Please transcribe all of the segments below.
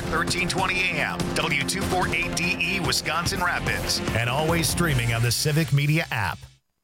start, 1320 a.m. W248DE, Wisconsin Rapids. And always streaming on the Civic Media app.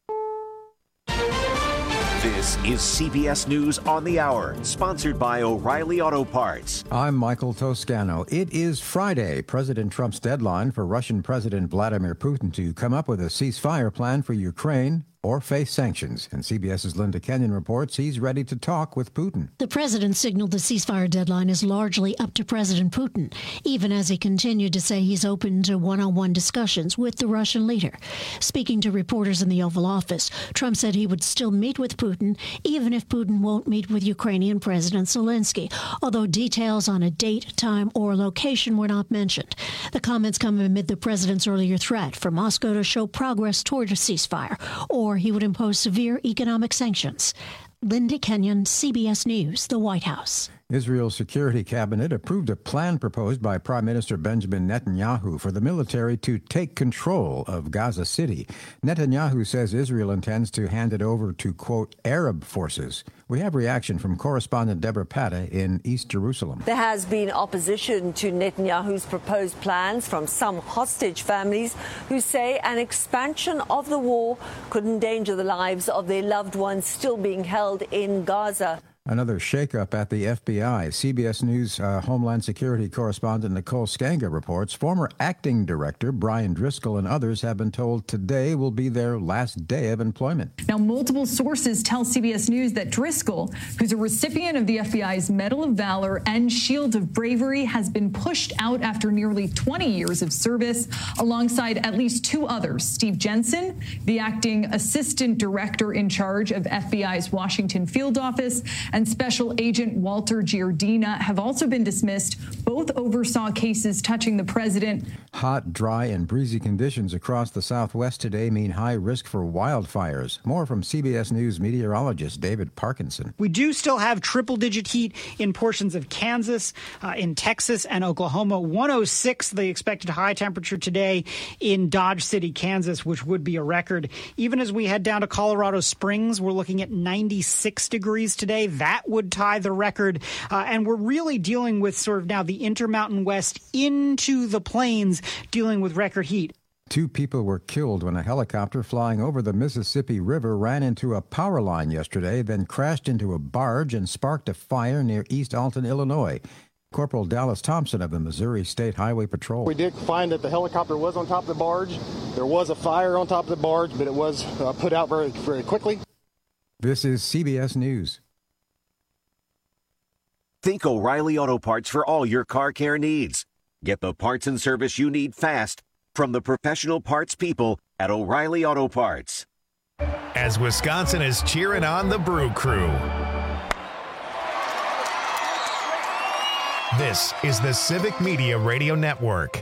This is CBS News on the Hour, sponsored by O'Reilly Auto Parts. I'm Michael Toscano. It is Friday, President Trump's deadline for Russian President Vladimir Putin to come up with a ceasefire plan for Ukraine or face sanctions. And CBS's Linda Kenyon reports he's ready to talk with Putin. The president signaled the ceasefire deadline is largely up to President Putin, even as he continued to say he's open to one-on-one discussions with the Russian leader. Speaking to reporters in the Oval Office, Trump said he would still meet with Putin, even if Putin won't meet with Ukrainian President Zelensky, although details on a date, time, or location were not mentioned. The comments come amid the president's earlier threat for Moscow to show progress toward a ceasefire, or he would impose severe economic sanctions. Linda Kenyon, CBS News, the White House. Israel's Security Cabinet approved a plan proposed by Prime Minister Benjamin Netanyahu for the military to take control of Gaza City. Netanyahu says Israel intends to hand it over to, quote, Arab forces. We have reaction from correspondent Deborah Patta in East Jerusalem. There has been opposition to Netanyahu's proposed plans from some hostage families who say an expansion of the war could endanger the lives of their loved ones still being held in Gaza. Another shakeup at the FBI. CBS News Homeland Security correspondent Nicole Skanga reports former acting director Brian Driscoll and others have been told today will be their last day of employment. Now, multiple sources tell CBS News that Driscoll, who's a recipient of the FBI's Medal of Valor and Shield of Bravery, has been pushed out after nearly 20 years of service, alongside at least two others. Steve Jensen, the acting assistant director in charge of FBI's Washington field office, and Special Agent Walter Giardina have also been dismissed. Both oversaw cases touching the president. Hot, dry, and breezy conditions across the Southwest today mean high risk for wildfires. More from CBS News meteorologist David Parkinson. We do still have triple-digit heat in portions of Kansas, in Texas, and Oklahoma. 106, the expected high temperature today in Dodge City, Kansas, which would be a record. Even as we head down to Colorado Springs, we're looking at 96 degrees today. That would tie the record. And we're really dealing with sort of now the Intermountain West into the plains, dealing with record heat. 2 people were killed when a helicopter flying over the Mississippi River ran into a power line yesterday, then crashed into a barge and sparked a fire near East Alton, Illinois. Corporal Dallas Thompson of the Missouri State Highway Patrol. We did find that the helicopter was on top of the barge. There was a fire on top of the barge, but it was put out very, very quickly. This is CBS News. Think O'Reilly Auto Parts for all your car care needs. Get the parts and service you need fast from the professional parts people at O'Reilly Auto Parts. As Wisconsin is cheering on the Brew Crew. This is the Civic Media Radio Network.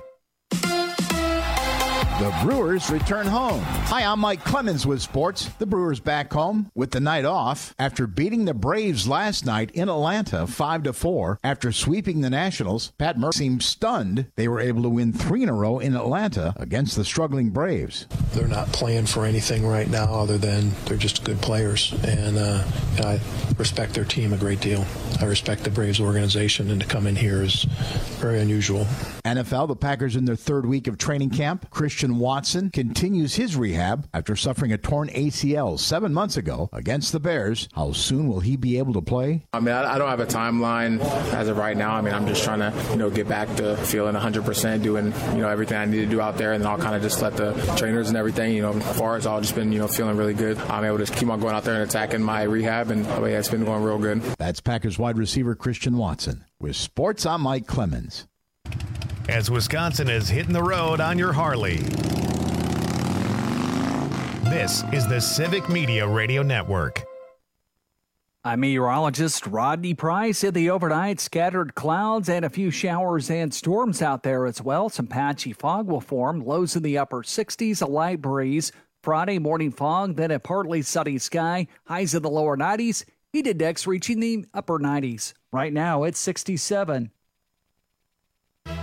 The Brewers return home. Hi, I'm Mike Clemens with sports. The Brewers back home with the night off after beating the Braves last night in Atlanta 5-4. After sweeping the Nationals, Pat Murphy seemed stunned. They were able to win 3 in a row in Atlanta against the struggling Braves. They're not playing for anything right now other than they're just good players, and I respect their team a great deal. I respect the Braves organization, and to come in here is very unusual. NFL, the Packers in their 3rd week of training camp. Christian Watson continues his rehab after suffering a torn ACL 7 months ago against the Bears. How soon will he be able to play? I mean, I don't have a timeline as of right now. I mean, I'm just trying to, get back to feeling 100%, doing, everything I need to do out there, and then I'll kind of just let the trainers and everything, as far as I've just been, feeling really good. I'm able to keep on going out there and attacking my rehab, and it's been going real good. That's Packers wide receiver Christian Watson. With sports, I'm Mike Clemens. As Wisconsin is hitting the road on your Harley. This is the Civic Media Radio Network. I'm meteorologist Rodney Price. In the overnight, scattered clouds and a few showers and storms out there as well. Some patchy fog will form. Lows in the upper 60s, a light breeze. Friday morning fog, then a partly sunny sky. Highs in the lower 90s. Heat index reaching the upper 90s. Right now, it's 67.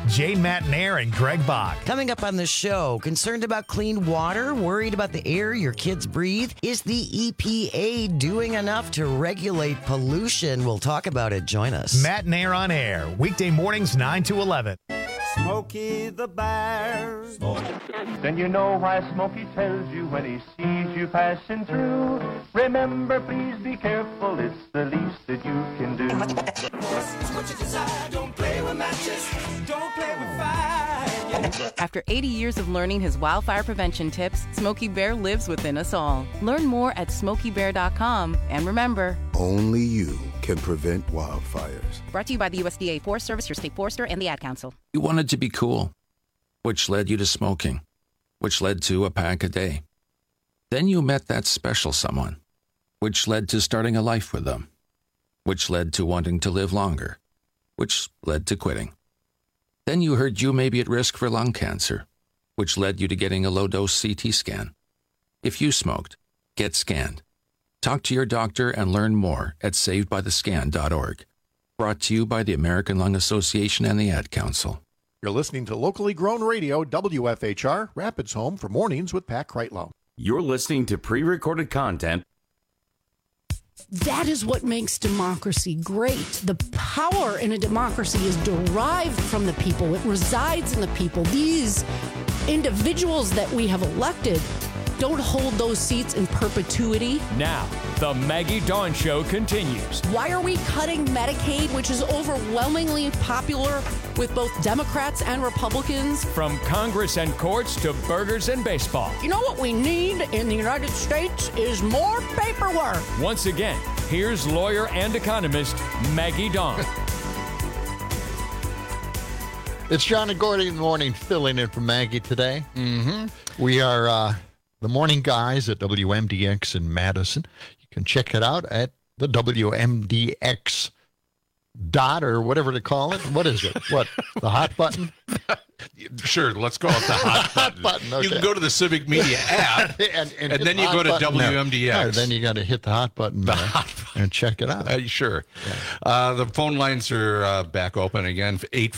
Jay Matnair and Greg Bach. Coming up on the show, concerned about clean water? Worried about the air your kids breathe? Is the EPA doing enough to regulate pollution? We'll talk about it. Join us. Matnair on Air, weekday mornings 9 to 11. Smokey the Bear. Then you know why Smokey tells you when he sees you passing through. Remember, please be careful, it's the least that you can do. What you desire, don't play with matches, don't play with fire. After 80 years of learning his wildfire prevention tips, Smokey Bear lives within us all. Learn more at SmokeyBear.com. And remember, only you can prevent wildfires. Brought to you by the USDA Forest Service, your state forester, and the Ad Council. You wanted to be cool, which led you to smoking, which led to a pack a day. Then you met that special someone, which led to starting a life with them, which led to wanting to live longer, which led to quitting. Then you heard you may be at risk for lung cancer, which led you to getting a low-dose CT scan. If you smoked, get scanned. Talk to your doctor and learn more at savedbythescan.org. Brought to you by the American Lung Association and the Ad Council. You're listening to locally grown radio, WFHR, Rapids Home for Mornings with Pat Kreitlow. You're listening to pre-recorded content. That is what makes democracy great. The power in a democracy is derived from the people. It resides in the people. These individuals that we have elected don't hold those seats in perpetuity. Now, the Maggie Dawn Show continues. Why are we cutting Medicaid, which is overwhelmingly popular with both Democrats and Republicans? From Congress and courts to burgers and baseball. You know what we need in the United States is more paperwork. Once again, here's lawyer and economist Maggie Dawn. It's John and Gordy in the morning, filling in for Maggie today. We are the morning guys at WMDX in Madison. You can check it out at the WMDX dot or whatever to call it. What is it? What? The hot button? Sure, let's call it the hot button. Okay. You can go to the Civic Media app, and then you go to WMDX. Yeah, then you got to hit the hot button and check it out. Sure. Yeah. The phone lines are back open again,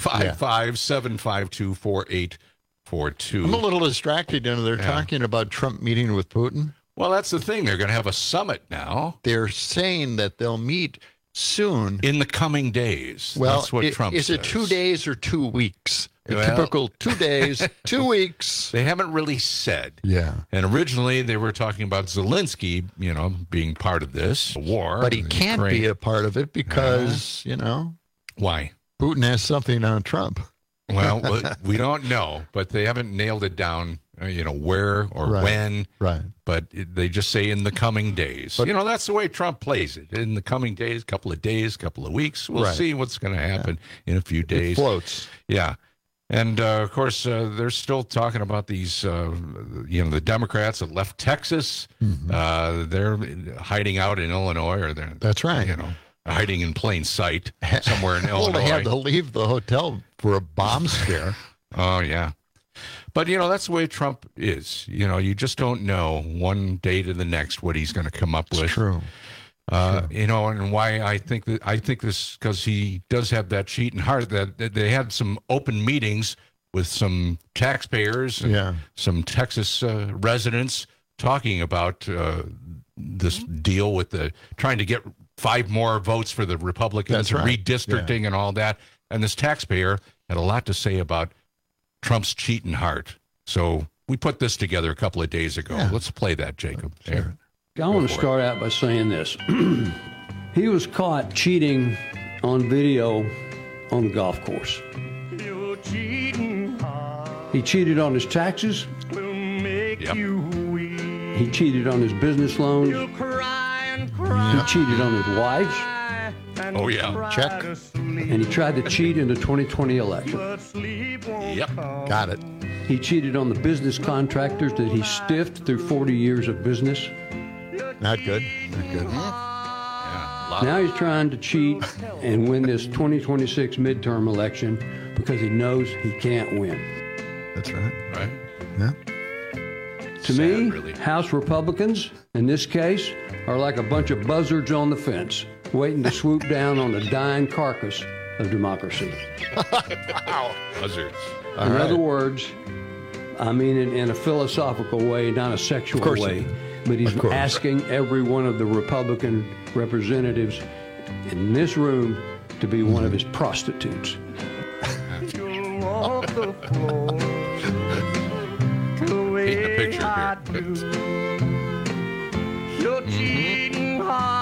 855-752-4842. I'm a little distracted. They're talking about Trump meeting with Putin. Well, that's the thing. They're going to have a summit now. They're saying that they'll meet soon. In the coming days. Well, that's what Trump says. Is it 2 days or 2 weeks? Typical 2 days, 2 weeks. They haven't really said. Yeah. And originally they were talking about Zelensky, being part of this war. But he can't be a part of it because, Why? Putin has something on Trump. Well, we don't know, but they haven't nailed it down, where or when. Right. But they just say in the coming days. But, that's the way Trump plays it. In the coming days, couple of weeks, we'll see what's going to happen in a few days. It floats. Yeah. And, of course, they're still talking about these, the Democrats that left Texas. They're hiding out in Illinois. Or that's right. Hiding in plain sight somewhere in Illinois. Well, they had to leave the hotel for a bomb scare. Oh, yeah. But, that's the way Trump is. You just don't know one day to the next what he's going to come up with. It's true. And why I think this, because he does have that cheating heart, that they had some open meetings with some taxpayers and some Texas residents talking about this deal with trying to get 5 more votes for the Republicans, redistricting and all that. And this taxpayer had a lot to say about Trump's cheating heart. So we put this together a couple of days ago. Yeah. Let's play that, Jacob. Sure. I want to start out by saying this. He was caught cheating on video on the golf course. He cheated on his taxes. He cheated on his business loans. He cheated on his wives. Oh, yeah. Check. And he tried to cheat in the 2020 election. Yep. Got it. He cheated on the business contractors that he stiffed through 40 years of business. Not good. Not good. Now he's trying to cheat and win this 2026 midterm election because he knows he can't win. That's right. Right. Yeah. To me, House Republicans, in this case, are like a bunch of buzzards on the fence, waiting to swoop down on a dying carcass of democracy. Wow. Buzzards. In other words, I mean it in a philosophical way, not a sexual way, but he's asking every one of the Republican representatives in this room to be one of his prostitutes. Paint the picture here. Your cheating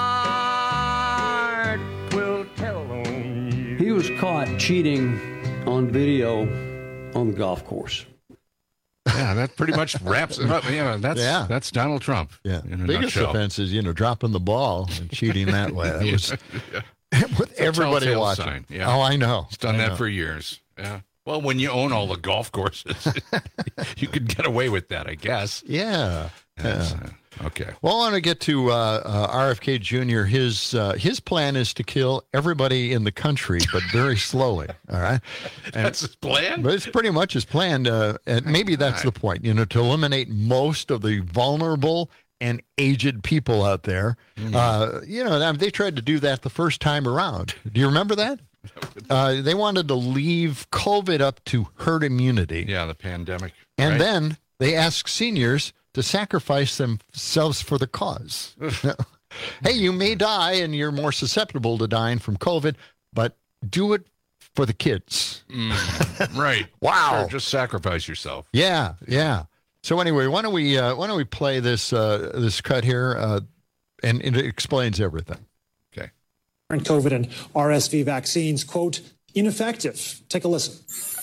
heart will tell on you. He was caught cheating on video on the golf course. Yeah, that pretty much wraps it up. Yeah, that's Donald Trump. Yeah, in a biggest nutshell. offense is dropping the ball and cheating that way. That was with everybody Telltale watching. sign, yeah. Oh, I know. He's done that for years. Yeah. Well, when you own all the golf courses, you could get away with that, I guess. Yeah. Okay. Well, I want to get to RFK Jr. His plan is to kill everybody in the country, but very slowly. All right. That's his plan? But it's pretty much his plan. And maybe that's the point, to eliminate most of the vulnerable and aged people out there. They tried to do that the first time around. Do you remember that? They wanted to leave COVID up to herd immunity. Yeah, the pandemic. And then they asked seniors to sacrifice themselves for the cause. Hey, you may die and you're more susceptible to dying from COVID, but do it for the kids. Right. Wow. Sure, just sacrifice yourself. Yeah. So anyway, why don't we play this cut here, and it explains everything. Okay. COVID and RSV vaccines, quote, ineffective. Take a listen.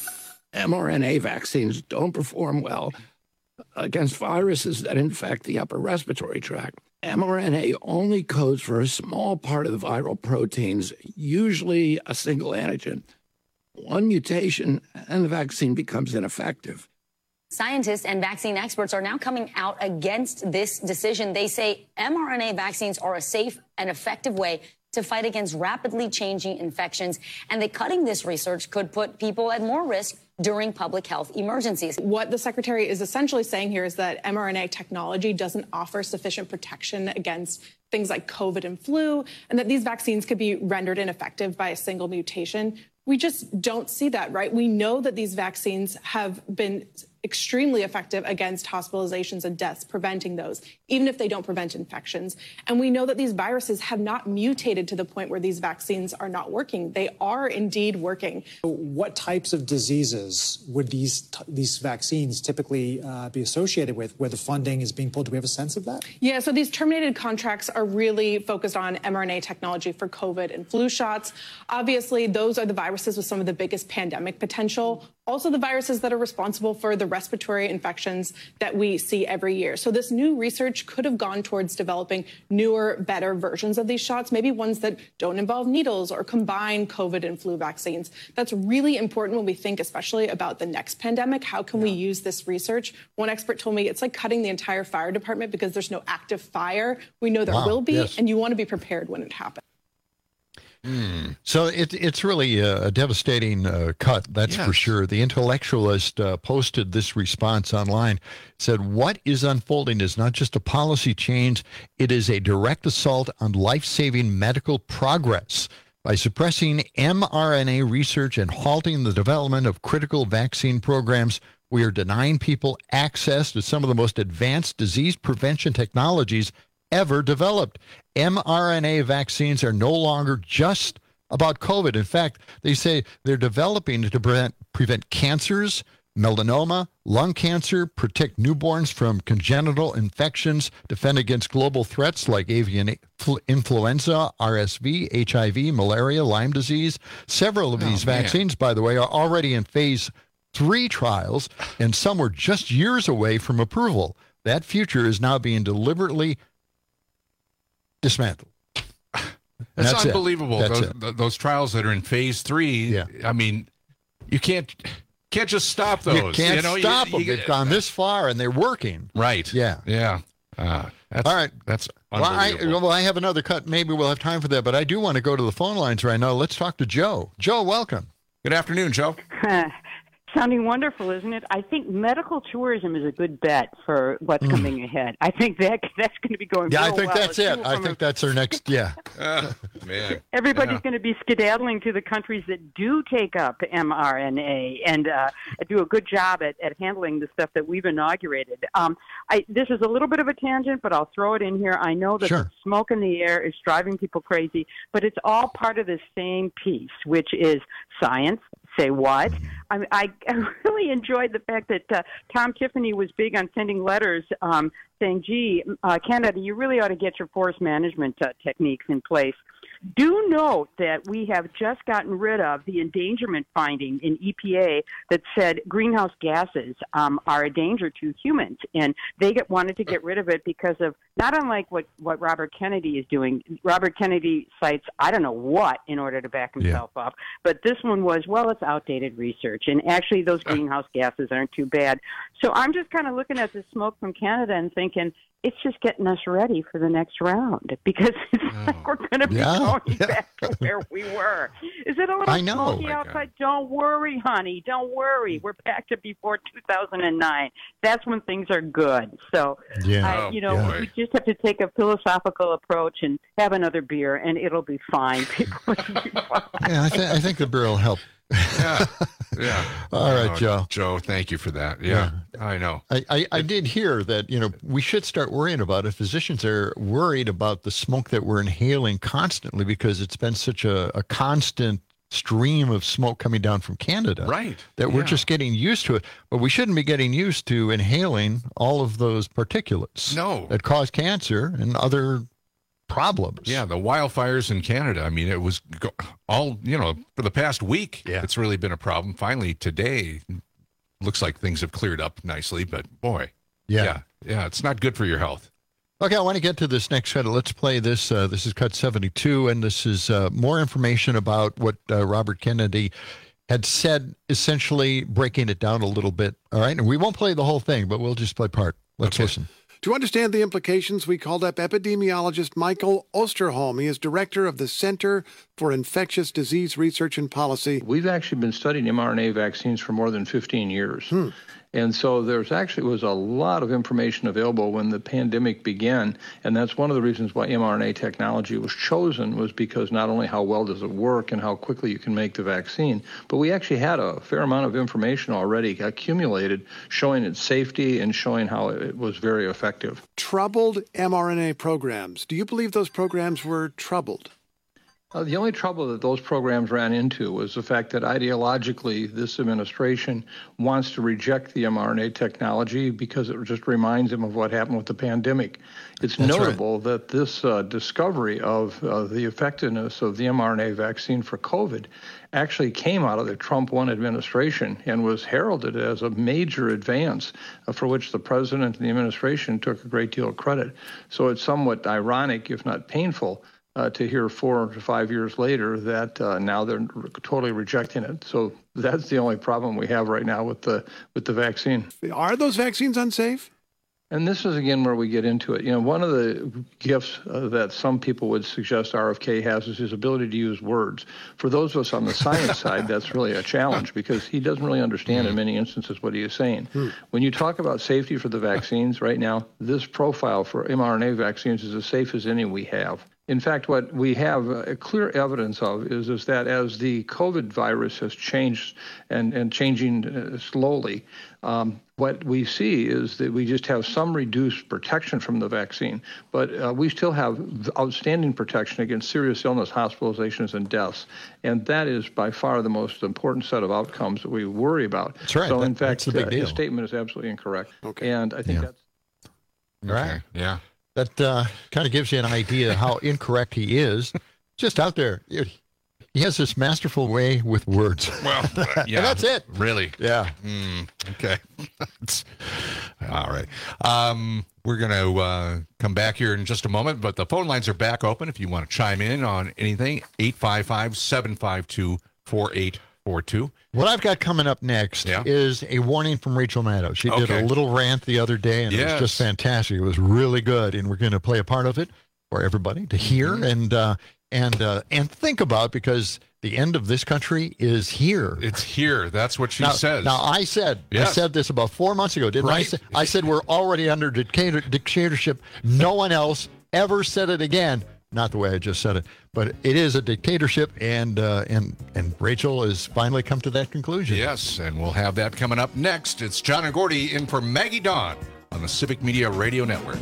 mRNA vaccines don't perform well against viruses that infect the upper respiratory tract. mRNA only codes for a small part of the viral proteins, usually a single antigen. One mutation, and the vaccine becomes ineffective. Scientists and vaccine experts are now coming out against this decision. They say mRNA vaccines are a safe and effective way to fight against rapidly changing infections, and that cutting this research could put people at more risk during public health emergencies. What the secretary is essentially saying here is that mRNA technology doesn't offer sufficient protection against things like COVID and flu, and that these vaccines could be rendered ineffective by a single mutation. We just don't see that, right? We know that these vaccines have been extremely effective against hospitalizations and deaths, preventing those, even if they don't prevent infections. And we know that these viruses have not mutated to the point where these vaccines are not working. They are indeed working. What types of diseases would these vaccines typically be associated with, where the funding is being pulled? Do we have a sense of that? Yeah, so these terminated contracts are really focused on mRNA technology for COVID and flu shots. Obviously, those are the viruses with some of the biggest pandemic potential. Also the viruses that are responsible for the respiratory infections that we see every year. So this new research could have gone towards developing newer, better versions of these shots, maybe ones that don't involve needles or combine COVID and flu vaccines. That's really important when we think especially about the next pandemic. How can we use this research? One expert told me it's like cutting the entire fire department because there's no active fire. We know there will be, and you want to be prepared when it happens. So it's really a devastating cut, that's for sure. The Intellectualist posted this response online, said, what is unfolding is not just a policy change, it is a direct assault on life-saving medical progress. By suppressing mRNA research and halting the development of critical vaccine programs, we are denying people access to some of the most advanced disease prevention technologies ever developed. mRNA vaccines are no longer just about COVID. In fact, they say they're developing to prevent cancers, melanoma, lung cancer, protect newborns from congenital infections, defend against global threats like avian influenza, RSV, HIV, malaria, Lyme disease. Several of these vaccines, by the way, are already in phase 3 trials, and some were just years away from approval. That future is now being deliberately dismantled. That's unbelievable. Those trials that are in phase 3. I mean, you can't just stop those. You can't stop them. They've gone this far and they're working. Right. Yeah. All right. That's unbelievable. Well, I have another cut. Maybe we'll have time for that, but I do want to go to the phone lines right now. Let's talk to Joe. Joe, welcome. Good afternoon, Joe. Sounding wonderful, isn't it? I think medical tourism is a good bet for what's coming ahead. I think that's going to be going Yeah, real I think well. that's it. I think that's our next, Man. Everybody's going to be skedaddling to the countries that do take up mRNA and do a good job at handling the stuff that we've inaugurated. This is a little bit of a tangent, but I'll throw it in here. I know that the smoke in the air is driving people crazy, but it's all part of the same piece, which is science. Say what? I really enjoyed the fact that Tom Tiffany was big on sending letters saying, gee, Canada, you really ought to get your forest management techniques in place. Do note that we have just gotten rid of the endangerment finding in EPA that said greenhouse gases are a danger to humans, and they wanted to get rid of it because of not unlike what Robert Kennedy is doing. Robert Kennedy cites I don't know what in order to back himself up, but this one was, well, it's outdated research, and actually those greenhouse gases aren't too bad. So I'm just kind of looking at the smoke from Canada and thinking, it's just getting us ready for the next round because it's like we're going to be going back to where we were. Is it a little smoky outside? Don't worry, honey. Don't worry. We're back to before 2009. That's when things are good. So, we just have to take a philosophical approach and have another beer, and it'll be fine. People will be fine. Yeah, I think the beer will help. Yeah. All right, Joe. Joe, thank you for that. Yeah. I know. I did hear that, we should start worrying about it. Physicians are worried about the smoke that we're inhaling constantly because it's been such a constant stream of smoke coming down from Canada. Right. That we're just getting used to it. But we shouldn't be getting used to inhaling all of those particulates. No. That cause cancer and other problems. Yeah, the wildfires in Canada. I mean, it was all, for the past week, it's really been a problem. Finally, today, looks like things have cleared up nicely, but boy. Yeah, it's not good for your health. Okay, I want to get to this next cut. Let's play this. This is cut 72, and this is more information about what Robert Kennedy had said, essentially breaking it down a little bit. All right, and we won't play the whole thing, but we'll just play part. Let's listen. To understand the implications, we called up epidemiologist Michael Osterholm. He is director of the Center for Infectious Disease Research and Policy. We've actually been studying mRNA vaccines for more than 15 years. And so there's actually was a lot of information available when the pandemic began, and that's one of the reasons why mRNA technology was chosen, was because not only how well does it work and how quickly you can make the vaccine, but we actually had a fair amount of information already accumulated showing its safety and showing how it was very effective. Troubled mRNA programs. Do you believe those programs were troubled? The only trouble that those programs ran into was the fact that ideologically this administration wants to reject the mRNA technology because it just reminds them of what happened with the pandemic. It's notable that this discovery of the effectiveness of the mRNA vaccine for COVID actually came out of the Trump 1 administration and was heralded as a major advance for which the president and the administration took a great deal of credit. So it's somewhat ironic, if not painful, to hear 4 to 5 years later that now they're totally rejecting it. So that's the only problem we have right now with the vaccine. Are those vaccines unsafe? And this is, again, where we get into it. One of the gifts that some people would suggest RFK has is his ability to use words. For those of us on the science side, that's really a challenge because he doesn't really understand in many instances what he is saying. When you talk about safety for the vaccines right now, this profile for mRNA vaccines is as safe as any we have. In fact, what we have clear evidence of is that as the COVID virus has changed and changing slowly, what we see is that we just have some reduced protection from the vaccine, but we still have outstanding protection against serious illness, hospitalizations, and deaths. And that is by far the most important set of outcomes that we worry about. That's right. So, in fact, his statement is absolutely incorrect. Okay. And I think that's... Right. Yeah. That kind of gives you an idea how incorrect he is. Just out there. He has this masterful way with words. Well, yeah. And that's it. Really? Yeah. Okay. All right. We're going to come back here in just a moment, but the phone lines are back open if you want to chime in on anything. 855-752-4842. What I've got coming up next is a warning from Rachel Maddow. She did a little rant the other day, and it was just fantastic. It was really good, and we're going to play a part of it for everybody to hear. And and think about, because the end of this country is here. It's here. That's what she says. Now, I said this about 4 months ago, didn't I? I said we're already under dictatorship. No one else ever said it again. Not the way I just said it, but it is a dictatorship, and Rachel has finally come to that conclusion. Yes, and we'll have that coming up next. It's John and Gordy in for Maggie Dawn on the Civic Media Radio Network.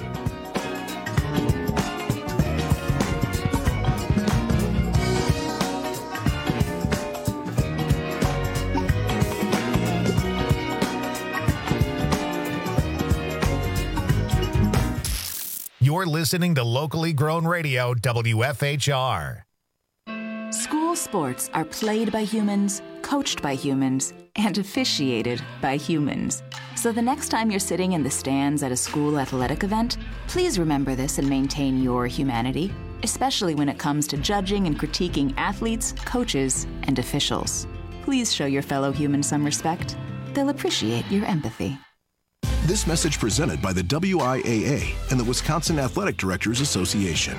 You're listening to locally grown radio, WFHR. School sports are played by humans, coached by humans, and officiated by humans. So the next time you're sitting in the stands at a school athletic event, please remember this and maintain your humanity, especially when it comes to judging and critiquing athletes, coaches, and officials. Please show your fellow humans some respect. They'll appreciate your empathy. This message presented by the WIAA and the Wisconsin Athletic Directors Association.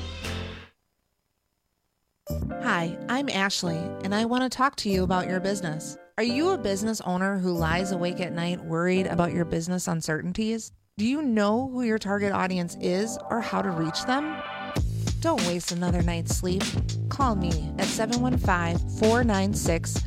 Hi, I'm Ashley, and I want to talk to you about your business. Are you a business owner who lies awake at night worried about your business uncertainties? Do you know who your target audience is or how to reach them? Don't waste another night's sleep. Call me at 715-496-0710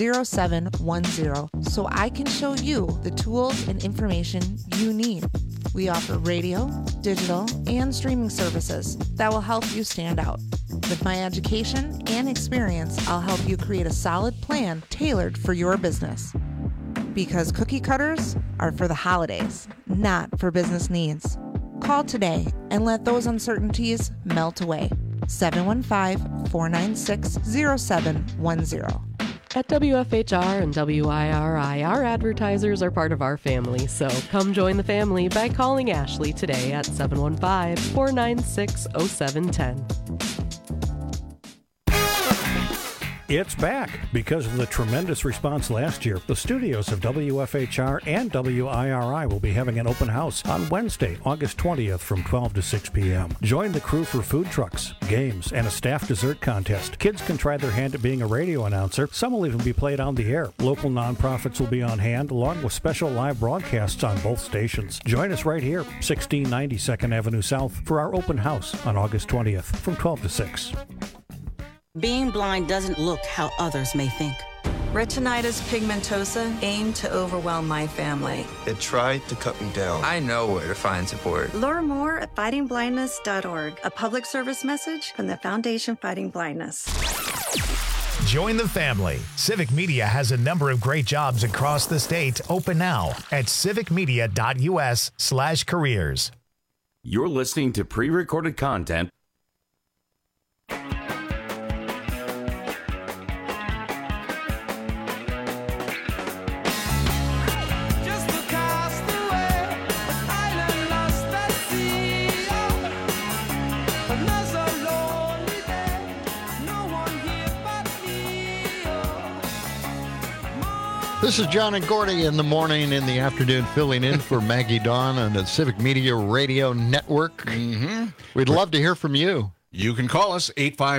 so I can show you the tools and information you need. We offer radio, digital, and streaming services that will help you stand out. With my education and experience, I'll help you create a solid plan tailored for your business. Because cookie cutters are for the holidays, not for business needs. Call today and let those uncertainties melt away. 715-496-0710. At WFHR and WIRI, our advertisers are part of our family, so come join the family by calling Ashley today at 715-496-0710. It's back. Because of the tremendous response last year, the studios of WFHR and WIRI will be having an open house on Wednesday, August 20th from 12 to 6 p.m. Join the crew for food trucks, games, and a staff dessert contest. Kids can try their hand at being a radio announcer. Some will even be played on the air. Local nonprofits will be on hand, along with special live broadcasts on both stations. Join us right here, 1690 2nd Avenue South, for our open house on August 20th from 12 to 6. Being blind doesn't look how others may think. Retinitis pigmentosa aimed to overwhelm my family. It tried to cut me down. I know where to find support. Learn more at fightingblindness.org, a public service message from the Foundation Fighting Blindness. Join the family. Civic Media has a number of great jobs across the state open now at civicmedia.us/careers. You're listening to pre-recorded content. This is John and Gordy in the morning, in the afternoon, filling in for Maggie Dawn on the Civic Media Radio Network. Mm-hmm. We'd love to hear from you. You can call us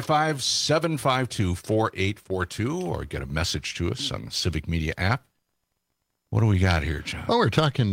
855-752-4842 or get a message to us on the Civic Media app. What do we got here, John? Oh, we're talking...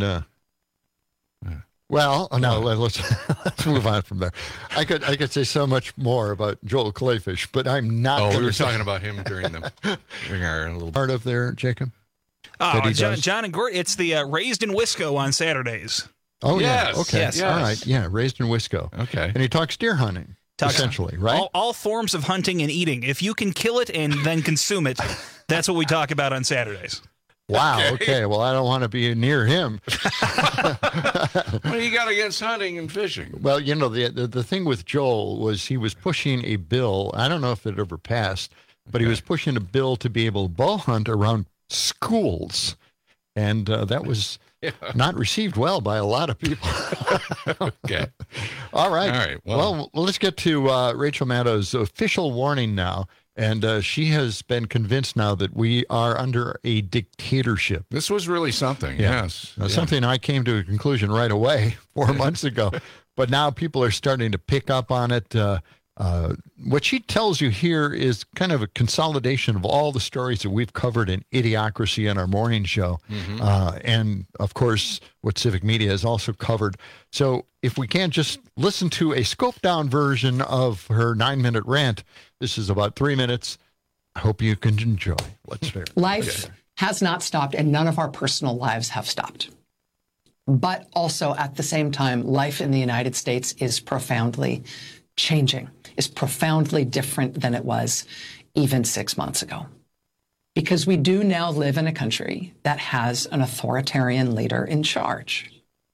let's move on from there. I could say so much more about Joel Clayfish, but I'm not. Oh, we were talking about him during our little part of there, Jacob. John and Gort, it's the Raised in Wisco on Saturdays. Oh, yes. Yeah. Okay. Yes. All right. Yeah. Raised in Wisco. Okay. And he talks deer hunting, essentially, right? All forms of hunting and eating. If you can kill it and then consume it, that's what we talk about on Saturdays. Wow. Okay. Well, I don't want to be near him. What do you got against hunting and fishing? Well, you know, the thing with Joel was he was pushing a bill. I don't know if it ever passed, but he was pushing a bill to be able to bow hunt around schools. And that was not received well by a lot of people. Okay. All right. All right. Well, let's get to Rachel Maddow's official warning now. And she has been convinced now that we are under a dictatorship. This was really something, yes. Something I came to a conclusion right away 4 months ago. But now people are starting to pick up on it. What she tells you here is kind of a consolidation of all the stories that we've covered in Idiocracy in our morning show. And, of course, what Civic Media has also covered. So if we can't just listen to a scoped-down version of her 9-minute rant, this is about 3 minutes. I hope you can enjoy what's there. Life has not stopped, and none of our personal lives have stopped. But also, at the same time, life in the United States is profoundly changing, is profoundly different than it was even 6 months ago. Because we do now live in a country that has an authoritarian leader in charge.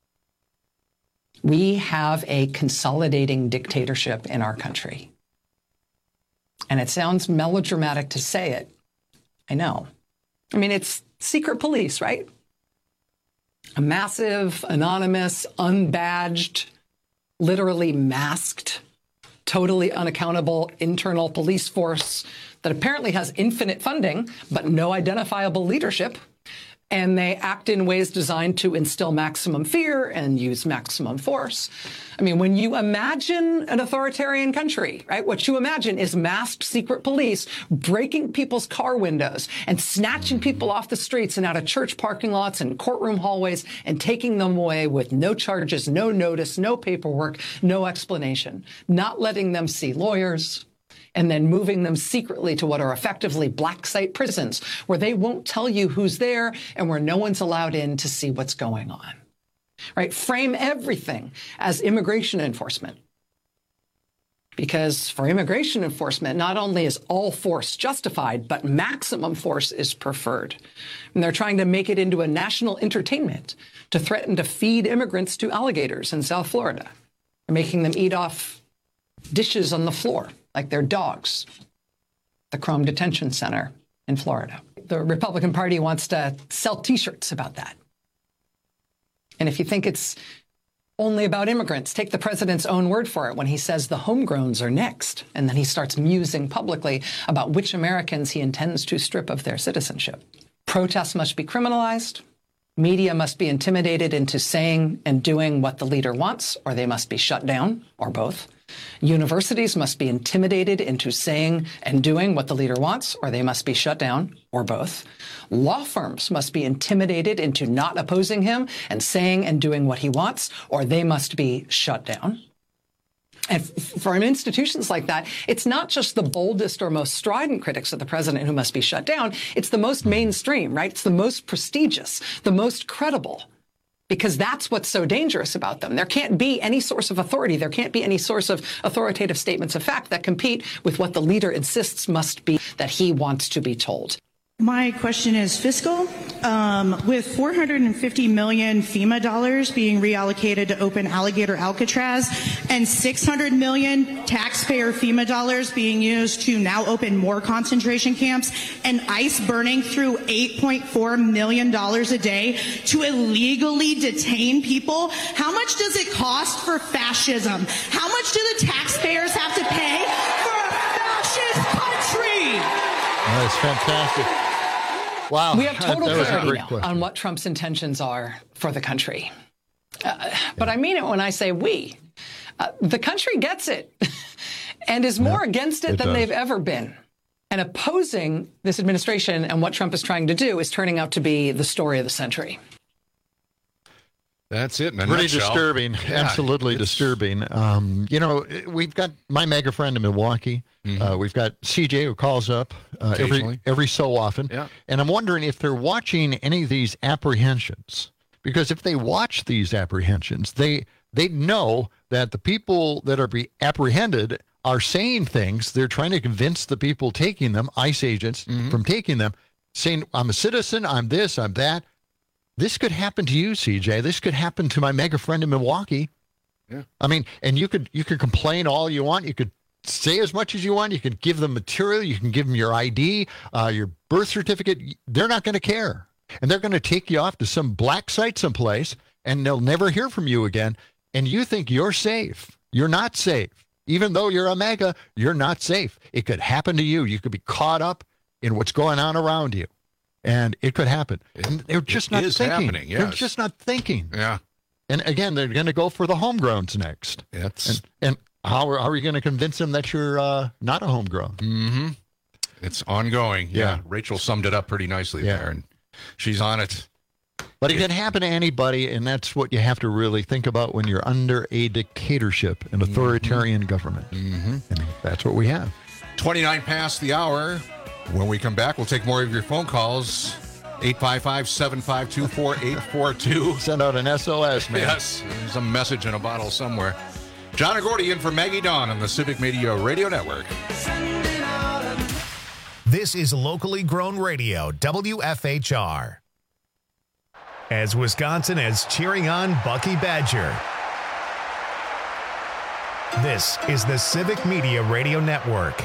We have a consolidating dictatorship in our country. And it sounds melodramatic to say it. I know. I mean, it's secret police, right? A massive, anonymous, unbadged, literally masked, totally unaccountable internal police force that apparently has infinite funding, but no identifiable leadership. And they act in ways designed to instill maximum fear and use maximum force. I mean, when you imagine an authoritarian country, right, what you imagine is masked secret police breaking people's car windows and snatching people off the streets and out of church parking lots and courtroom hallways and taking them away with no charges, no notice, no paperwork, no explanation, not letting them see lawyers, and then moving them secretly to what are effectively black site prisons, where they won't tell you who's there and where no one's allowed in to see what's going on. Right? Frame everything as immigration enforcement. Because for immigration enforcement, not only is all force justified, but maximum force is preferred. And they're trying to make it into a national entertainment to threaten to feed immigrants to alligators in South Florida. They're making them eat off dishes on the floor like they're dogs. The Chrome Detention Center in Florida. The Republican Party wants to sell T-shirts about that. And if you think it's only about immigrants, take the president's own word for it when he says the homegrowns are next. And then he starts musing publicly about which Americans he intends to strip of their citizenship. Protests must be criminalized. Media must be intimidated into saying and doing what the leader wants, or they must be shut down, or both. Universities must be intimidated into saying and doing what the leader wants, or they must be shut down, or both. Law firms must be intimidated into not opposing him and saying and doing what he wants, or they must be shut down. And for institutions like that, it's not just the boldest or most strident critics of the president who must be shut down. It's the most mainstream, right? It's the most prestigious, the most credible. Because that's what's so dangerous about them. There can't be any source of authority. There can't be any source of authoritative statements of fact that compete with what the leader insists must be that he wants to be told. My question is fiscal. With $450 million FEMA dollars being reallocated to open Alligator Alcatraz and $600 million taxpayer FEMA dollars being used to now open more concentration camps and ICE burning through $8.4 million a day to illegally detain people, how much does it cost for fascism? How much do the taxpayers have to pay for a fascist country? That's fantastic. Wow. We have total clarity now on what Trump's intentions are for the country. But I mean it when I say we. The country gets it and is more against it than they've ever been. And opposing this administration and what Trump is trying to do is turning out to be the story of the century. That's it in a Pretty nutshell. disturbing. Yeah, absolutely disturbing. We've got my mega friend in Milwaukee. We've got CJ who calls up every so often. Yeah. And I'm wondering if they're watching any of these apprehensions. Because if they watch these apprehensions, they know that the people that are apprehended are saying things. They're trying to convince the people taking them, ICE agents, from taking them, saying, I'm a citizen, I'm this, I'm that. This could happen to you, CJ. This could happen to my mega friend in Milwaukee. Yeah. I mean, and you could complain all you want. You could say as much as you want. You could give them material. You can give them your ID, your birth certificate. They're not going to care. And they're going to take you off to some black site someplace, and they'll never hear from you again. And you think you're safe. You're not safe. Even though you're a mega, you're not safe. It could happen to you. You could be caught up in what's going on around you. And it could happen. And they're just not thinking. Happening, yes. They're just not thinking. Yeah. And again, they're going to go for the homegrowns next. That's and How are you going to convince him that you're not a homegrown? Mm-hmm. It's ongoing. Yeah. Rachel summed it up pretty nicely there, and she's on it. But it can happen to anybody, and that's what you have to really think about when you're under a dictatorship, an authoritarian government. Mm-hmm. And that's what we have. 29 past the hour. When we come back, we'll take more of your phone calls. 855-752-4842. Send out an SOS, man. Yes, there's a message in a bottle somewhere. John and Gordy in for Maggie Dawn on the Civic Media Radio Network. This is locally grown radio, WFHR. As Wisconsin is cheering on Bucky Badger. This is the Civic Media Radio Network.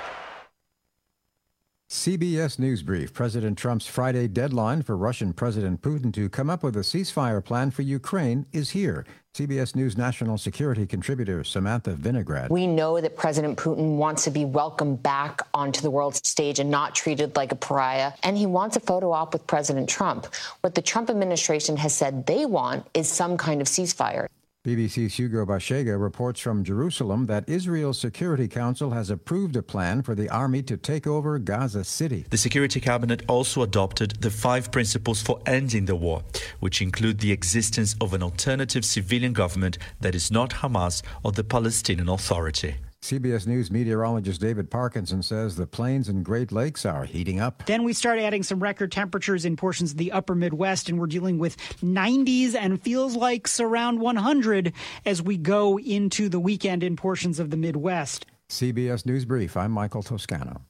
CBS News Brief. President Trump's Friday deadline for Russian President Putin to come up with a ceasefire plan for Ukraine is here. CBS News national security contributor Samantha Vinograd. We know that President Putin wants to be welcomed back onto the world stage and not treated like a pariah. And he wants a photo op with President Trump. What the Trump administration has said they want is some kind of ceasefire. BBC's Hugo Bashega reports from Jerusalem that Israel's Security Council has approved a plan for the army to take over Gaza City. The Security Cabinet also adopted the 5 principles for ending the war, which include the existence of an alternative civilian government that is not Hamas or the Palestinian Authority. CBS News meteorologist David Parkinson says the plains and Great Lakes are heating up. Then we start adding some record temperatures in portions of the upper Midwest, and we're dealing with 90s and feels like around 100 as we go into the weekend in portions of the Midwest. CBS News Brief, I'm Michael Toscano.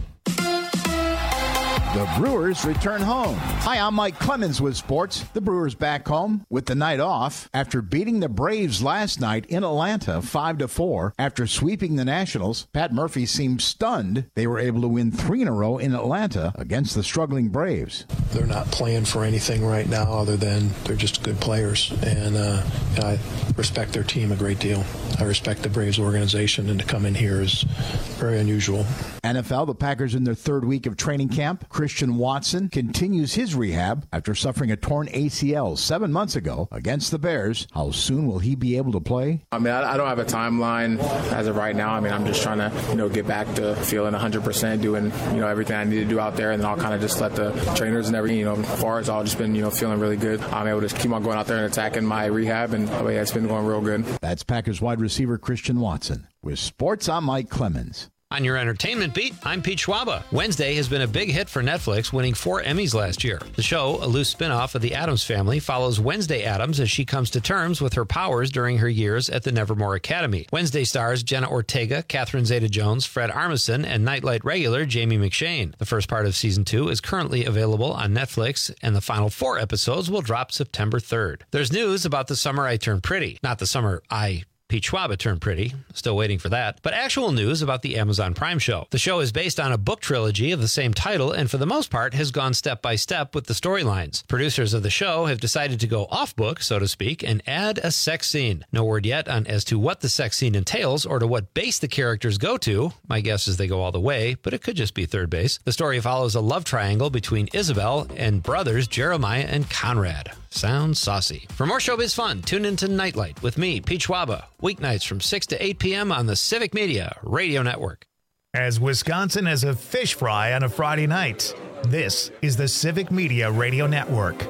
The Brewers return home. Hi, I'm Mike Clemens with sports. The Brewers back home with the night off after beating the Braves last night in Atlanta 5-4. After sweeping the Nationals, Pat Murphy seemed stunned they were able to win 3 in a row in Atlanta against the struggling Braves. They're not playing for anything right now other than they're just good players, and I respect their team a great deal. I respect the Braves organization, and to come in here is very unusual. NFL, the Packers in their 3rd week of training camp. Christian Watson continues his rehab after suffering a torn ACL 7 months ago against the Bears. How soon will he be able to play? I mean, I don't have a timeline as of right now. I mean, I'm just trying to, get back to feeling 100%, doing, everything I need to do out there, and then I'll kind of just let the trainers and everything, as far as I've just been, feeling really good. I'm able to keep on going out there and attacking my rehab, and it's been going real good. That's Packers wide receiver Christian Watson. With sports, I'm Mike Clemens. On your entertainment beat, I'm Pete Schwaba. Wednesday has been a big hit for Netflix, winning 4 Emmys last year. The show, a loose spin-off of the Addams Family, follows Wednesday Addams as she comes to terms with her powers during her years at the Nevermore Academy. Wednesday stars Jenna Ortega, Catherine Zeta-Jones, Fred Armisen, and Nightlight regular Jamie McShane. The first part of Season 2 is currently available on Netflix, and the final 4 episodes will drop September 3rd. There's news about The Summer I Turned Pretty. Not The Summer Pete Schwaba turned pretty. Still waiting for that. But actual news about the Amazon Prime show. The show is based on a book trilogy of the same title and for the most part has gone step by step with the storylines. Producers of the show have decided to go off book, so to speak, and add a sex scene. No word yet on as to what the sex scene entails or to what base the characters go to. My guess is they go all the way, but it could just be third base. The story follows a love triangle between Isabel and brothers Jeremiah and Conrad. Sounds saucy. For more showbiz fun, tune into Nightlight with me, Pete Schwaba, weeknights from 6 to 8 p.m. on the Civic Media Radio Network. As Wisconsin has a fish fry on a Friday night, this is the Civic Media Radio Network.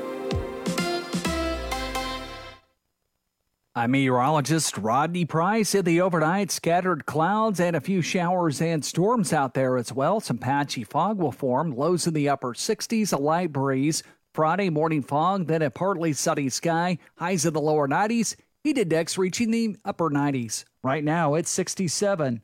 I'm meteorologist Rodney Price. In the overnight, scattered clouds and a few showers and storms out there as well. Some patchy fog will form, lows in the upper 60s, a light breeze. Friday morning fog, then a partly sunny sky, highs in the lower 90s, heat index reaching the upper 90s. Right now, it's 67.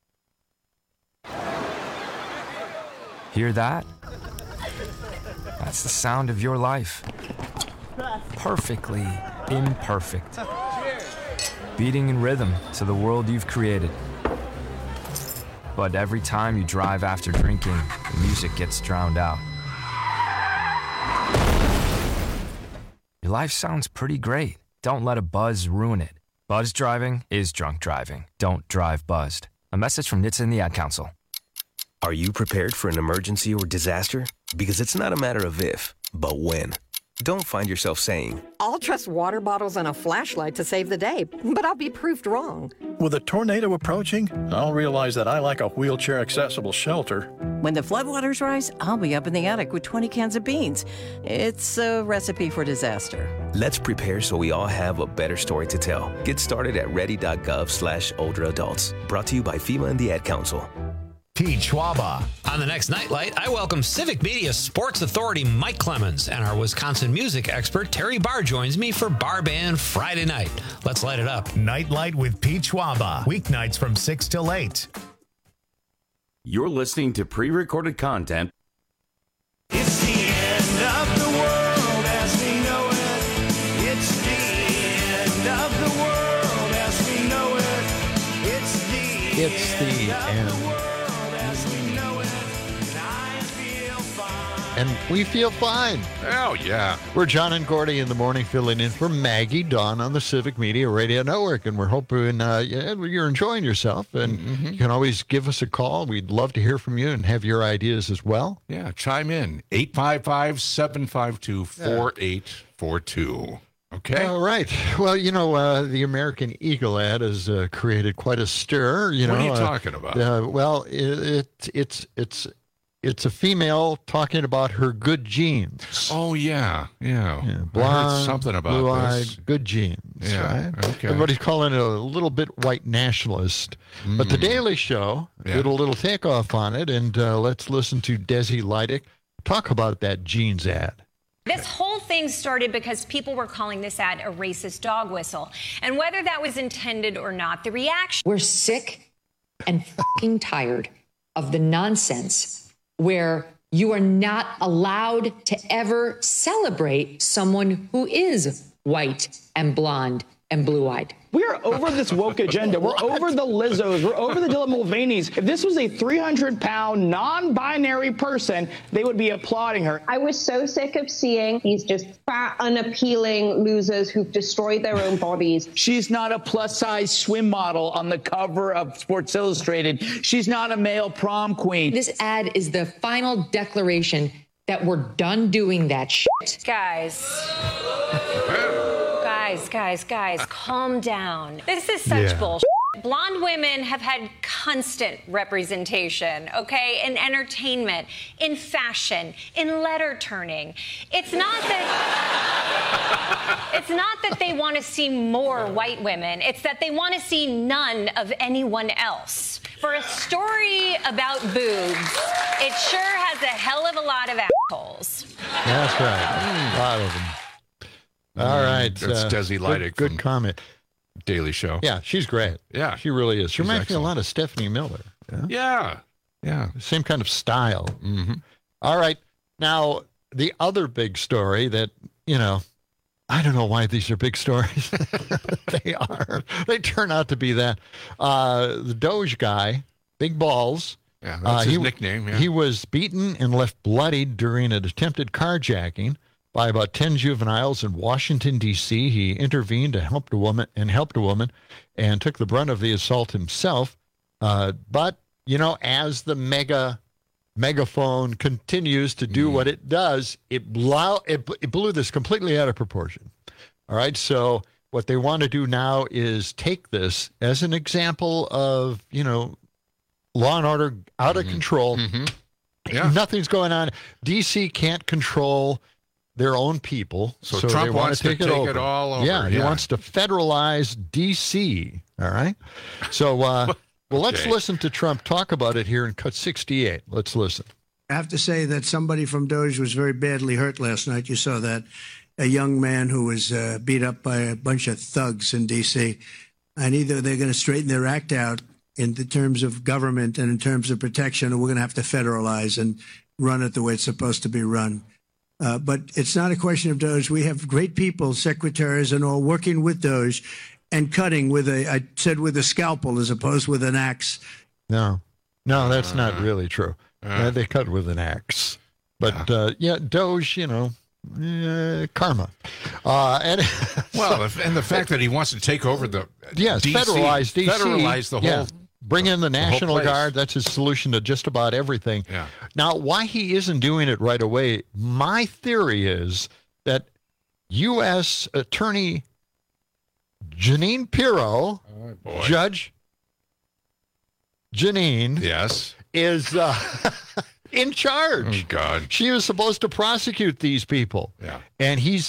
Hear that? That's the sound of your life. Perfectly imperfect. Beating in rhythm to the world you've created. But every time you drive after drinking, the music gets drowned out. Your life sounds pretty great. Don't let a buzz ruin it. Buzz driving is drunk driving. Don't drive buzzed. A message from NHTSA and the Ad Council. Are you prepared for an emergency or disaster? Because it's not a matter of if, but when. Don't find yourself saying, I'll trust water bottles and a flashlight to save the day, but I'll be proved wrong. With a tornado approaching, I'll realize that I like a wheelchair-accessible shelter. When the floodwaters rise, I'll be up in the attic with 20 cans of beans. It's a recipe for disaster. let's prepare so we all have a better story to tell. Get started at ready.gov/older adults. Brought to you by FEMA and the Ad Council. Pete Schwaba. On the next Nightlight, I welcome Civic Media Sports Authority Mike Clemens, and our Wisconsin music expert Terry Barr joins me for Bar Band Friday night. Let's light it up. Nightlight with Pete Schwaba. Weeknights from 6 till 8. You're listening to pre-recorded content. It's the end of the world as we know it. It's the end of the world as we know it. It's the end. And we feel fine. Oh, yeah. We're John and Gordy in the morning, filling in for Maggie Dawn on the Civic Media Radio Network. And we're hoping you're enjoying yourself. And you can always give us a call. We'd love to hear from you and have your ideas as well. Yeah, chime in. 855-752-4842. Okay. All right. Well, the American Eagle ad has created quite a stir. What are you talking about? Well, it's a female talking about her good genes. Oh, yeah. Blonde, I heard something about blue-eyed, this. good genes. Yeah, right? okay. Everybody's calling it a little bit white nationalist. But The Daily Show did a little takeoff on it, and let's listen to Desi Lydic talk about that jeans ad. This whole thing started because people were calling this ad a racist dog whistle. And whether that was intended or not, the reaction... We're sick and fucking tired of the nonsense where you are not allowed to ever celebrate someone who is white and blonde and blue-eyed. We are over this woke agenda. We're over the Lizzos. We're over the Dylan Mulvaney's. If this was a 300-pound, non-binary person, they would be applauding her. I was so sick of seeing these just fat, unappealing losers who've destroyed their own bodies. She's not a plus-size swim model on the cover of Sports Illustrated. She's not a male prom queen. This ad is the final declaration that we're done doing that shit. Guys, calm down. This is such bullshit. Blonde women have had constant representation, okay, in entertainment, in fashion, in letter turning. It's not that they want to see more white women. It's that they want to see none of anyone else. For a story about boobs, it sure has a hell of a lot of assholes. That's right. A lot of them. All right. That's Desi Lydic. Good comment. Daily Show. Yeah, she's great. Yeah. She really is. She reminds me a excellent. lot of Stephanie Miller. Yeah. Same kind of style. All right. Now, the other big story that, I don't know why these are big stories. They are. They turn out to be that. The Doge guy, Big Balls. Yeah, that's his nickname. Yeah. He was beaten and left bloodied during an attempted carjacking by about 10 juveniles in Washington, D.C. He intervened and helped a woman and took the brunt of the assault himself. But, as the megaphone continues to do what it does, it blew this completely out of proportion. All right, so what they want to do now is take this as an example of, law and order out of control. Yeah. Nothing's going on. D.C. can't control their own people. So they Trump wants to take it all over. Yeah, he wants to federalize D.C., all right? So, let's listen to Trump talk about it here in Cut 68. Let's listen. I have to say that somebody from Doge was very badly hurt last night. You saw that. A young man who was beat up by a bunch of thugs in D.C. And either they're going to straighten their act out in the terms of government and in terms of protection, or we're going to have to federalize and run it the way it's supposed to be run. But it's not a question of Doge. We have great people, secretaries and all, working with Doge and cutting with a scalpel as opposed with an axe. No, that's not really true. They cut with an axe. But, Doge, karma. And the fact that he wants to take over the DC, federalize DC. Federalize the whole... Bring in the National Guard. That's his solution to just about everything. Yeah. Now, why he isn't doing it right away, my theory is that U.S. Attorney Jeanine Pirro, Judge Jeanine, is in charge. Oh, God. She was supposed to prosecute these people. Yeah. And he's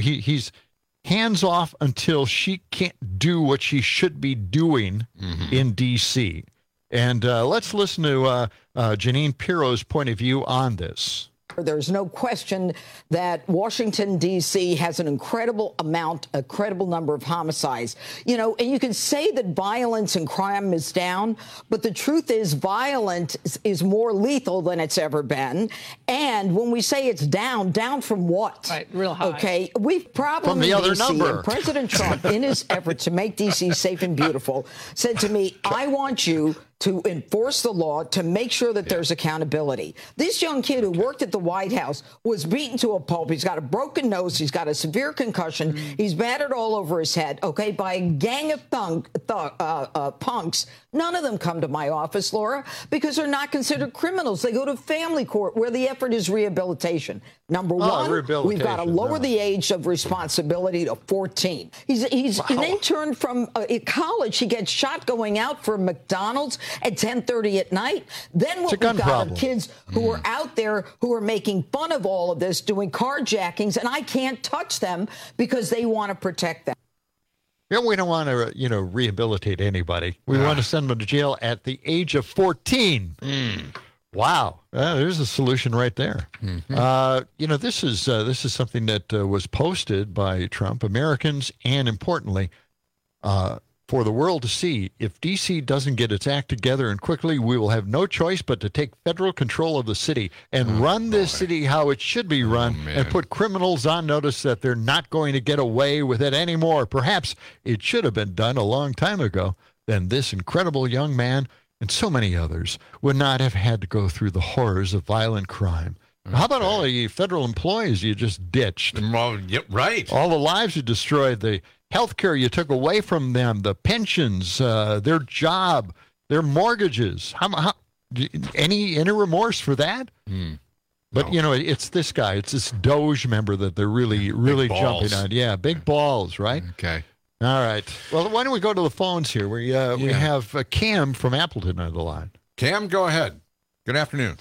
hands off until she can't do what she should be doing in D.C. And let's listen to Jeanine Pirro's point of view on this. There's no question that Washington, D.C. has an incredible number of homicides. You know, and you can say that violence and crime is down, but the truth is violence is more lethal than it's ever been. And when we say it's down from what? Right, real high. Okay, we've problem From the in other D.C. number. And President Trump, in his effort to make D.C. safe and beautiful, said to me, I want you to enforce the law, to make sure that there's accountability. This young kid who worked at the White House was beaten to a pulp. He's got a broken nose. He's got a severe concussion. He's battered all over his head, okay, by a gang of punks. None of them come to my office, Laura, because they're not considered criminals. They go to family court where the effort is rehabilitation. Number one, we've got to lower the age of responsibility to 14. He's an intern from college. He gets shot going out for McDonald's at 10:30 at night. Then what we've got are kids who are out there who are making fun of all of this, doing carjackings, and I can't touch them because they want to protect them. Yeah, we don't want to, rehabilitate anybody. We want to send them to jail at the age of 14. Wow, there's a solution right there. This is something that was posted by Trump. Americans, and importantly, for the world to see. If D.C. doesn't get its act together and quickly, we will have no choice but to take federal control of the city and run this city how it should be run and put criminals on notice that they're not going to get away with it anymore. Perhaps it should have been done a long time ago. Then this incredible young man and so many others would not have had to go through the horrors of violent crime. How about all the federal employees you just ditched? Well, right. All the lives you destroyed, the health care you took away from them, the pensions, their job, their mortgages. Any remorse for that? But, it's this guy. It's this Doge member that they're really jumping on. Yeah, big balls, right? Okay. All right. Well, why don't we go to the phones here? We have Cam from Appleton on the line. Cam, go ahead. Good afternoon.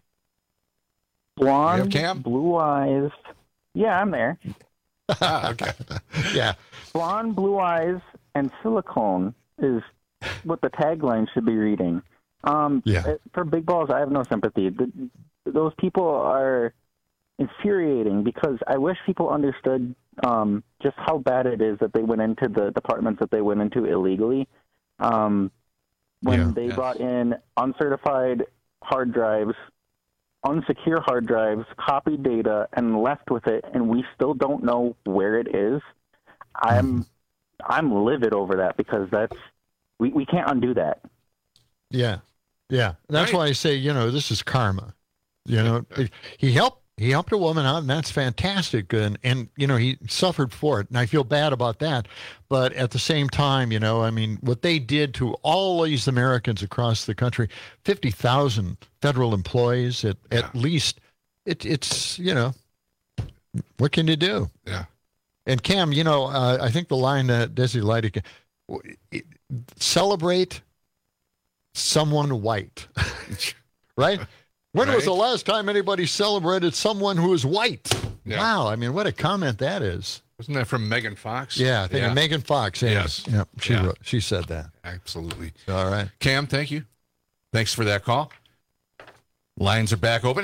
Blonde, Cam? blue eyes. Yeah, I'm there. Okay. Yeah. Blonde, blue eyes, and silicone is what the tagline should be reading. For big balls, I have no sympathy. Those people are infuriating because I wish people understood just how bad it is that they went into the departments that they went into illegally. When they brought in uncertified hard drives, unsecure hard drives, copied data, and left with it, and we still don't know where it is. I'm livid over that because we can't undo that. Yeah. That's why I say, this is karma. He helped a woman out, and that's fantastic. And he suffered for it, and I feel bad about that. But at the same time, what they did to all these Americans across the country, 50,000 federal employees at least, it's what can you do? Yeah. And Cam, I think the line that Desi Leidy, celebrate someone white, right? When was the last time anybody celebrated someone who is white? Yeah. Wow, I mean, what a comment that is. Wasn't that from Megan Fox? Yeah, I think of Megan Fox. Yes. Yep, she said that. Absolutely. All right. Cam, thank you. Thanks for that call. Lines are back open,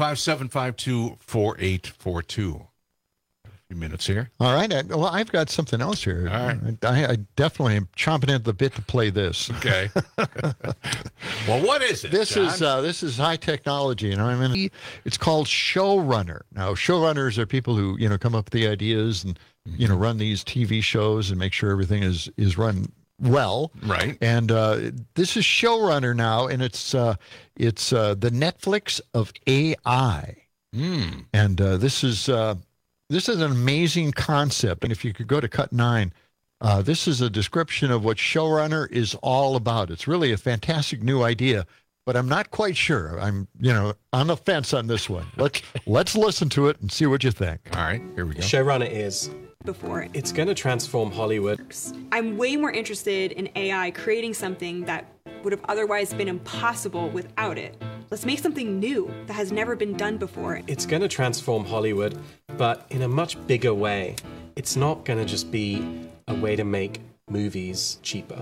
855-752-4842. A few minutes here. All right. I've got something else here. All right. I definitely am chomping at the bit to play this. Okay. Well, what is it, This is high technology. It's called Showrunner. Now, showrunners are people who come up with the ideas and run these TV shows and make sure everything is run well. Right. And this is Showrunner now, and it's the Netflix of AI. And this is an amazing concept. And if you could go to Cut 9, this is a description of what Showrunner is all about. It's really a fantastic new idea. but I'm not quite sure. I'm, on the fence on this one. Let's listen to it and see what you think. All right, here we go. Showrunner is before. It's going to transform Hollywood. I'm way more interested in AI creating something that would have otherwise been impossible without it. Let's make something new that has never been done before. It's going to transform Hollywood, but in a much bigger way. It's not going to just be a way to make movies cheaper.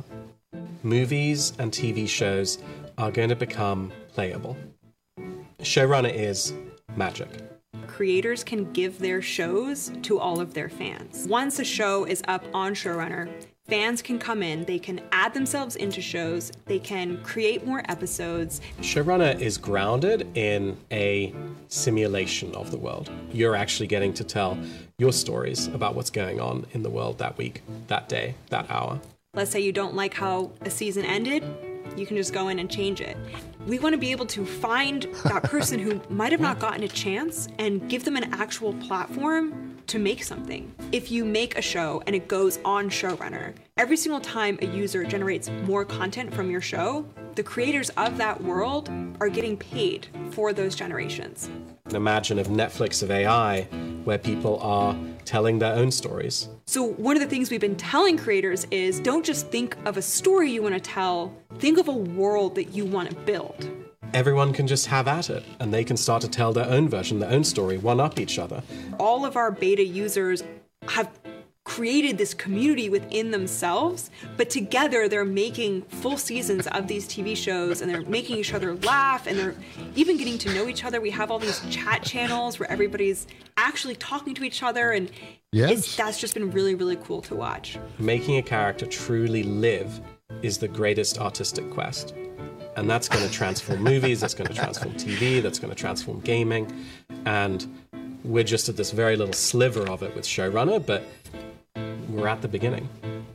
Movies and TV shows are going to become playable. Showrunner is magic. Creators can give their shows to all of their fans. Once a show is up on Showrunner, fans can come in, they can add themselves into shows, they can create more episodes. Showrunner is grounded in a simulation of the world. You're actually getting to tell your stories about what's going on in the world that week, that day, that hour. Let's say you don't like how a season ended, you can just go in and change it. We want to be able to find that person who might have not gotten a chance and give them an actual platform to make something. If you make a show and it goes on Showrunner, every single time a user generates more content from your show, the creators of that world are getting paid for those generations. Imagine a Netflix of AI where people are telling their own stories. So one of the things we've been telling creators is don't just think of a story you want to tell, think of a world that you want to build. Everyone can just have at it, and they can start to tell their own version, their own story, one-up each other. All of our beta users have created this community within themselves, but together they're making full seasons of these TV shows, and they're making each other laugh, and they're even getting to know each other. We have all these chat channels where everybody's actually talking to each other, and that's just been really, really cool to watch. Making a character truly live is the greatest artistic quest. And that's going to transform movies, that's going to transform TV, that's going to transform gaming. And we're just at this very little sliver of it with Showrunner, but we're at the beginning.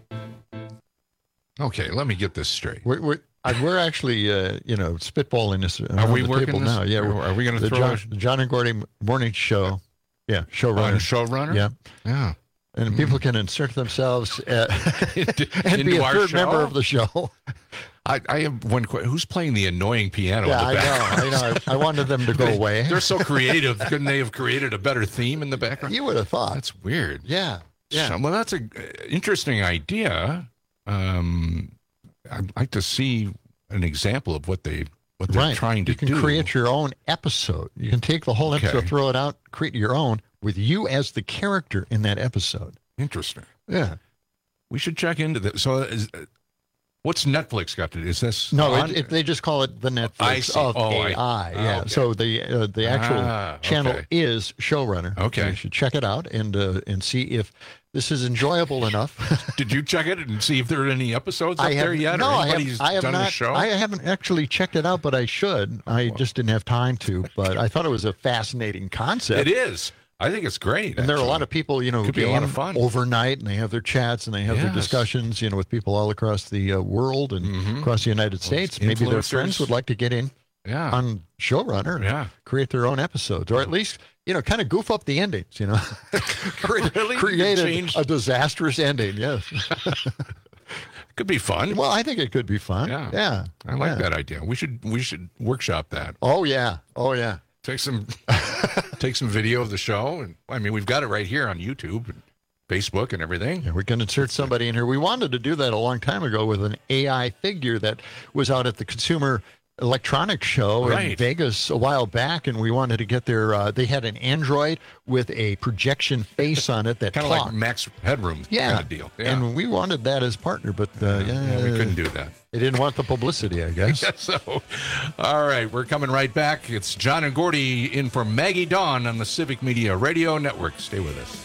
Okay, let me get this straight. We're actually, spitballing this. Are we working this? now? Yeah, are we going to throw the John and Gordy morning show? Yeah, Showrunner. Showrunner? Yeah. And people can insert themselves and be a third member of the show. I have one question. Who's playing the annoying piano in the background? I know. I wanted them to go away. They're so creative. Couldn't they have created a better theme in the background? You would have thought. That's weird. Yeah. Well, that's an interesting idea. I'd like to see an example of what they're trying to do. You can create your own episode. You can take the whole episode, throw it out, create your own with you as the character in that episode. Interesting. Yeah. We should check into this. So what's Netflix got to do? Is this they just call it the Netflix of AI. Okay. So the actual channel is Showrunner. Okay. So you should check it out and see if this is enjoyable enough. Did you check it and see if there are any episodes up there yet? No, I have done not. A show? I haven't actually checked it out, but I should. I just didn't have time to. But I thought it was a fascinating concept. It is. I think it's great. And there are a lot of people, could be a lot of fun overnight, and they have their chats and they have their discussions, with people all across the world and across the United States. Maybe their friends would like to get in on Showrunner and create their own episodes, or at least, kind of goof up the endings, create a disastrous ending. Yes. Could be fun. Well, I think it could be fun. Yeah. I like that idea. We should workshop that. Oh yeah. Take some video of the show, and I mean, we've got it right here on YouTube and Facebook and everything. Yeah, we can insert somebody in here. We wanted to do that a long time ago with an AI figure that was out at the Consumer Electronics Show in Vegas a while back, and we wanted to get their. They had an Android with a projection face on it that kind of like Max Headroom kind of deal. Yeah. And we wanted that as partner, but we couldn't do that. They didn't want the publicity, I guess. So, all right, we're coming right back. It's John and Gordy in for Maggie Dawn on the Civic Media Radio Network. Stay with us.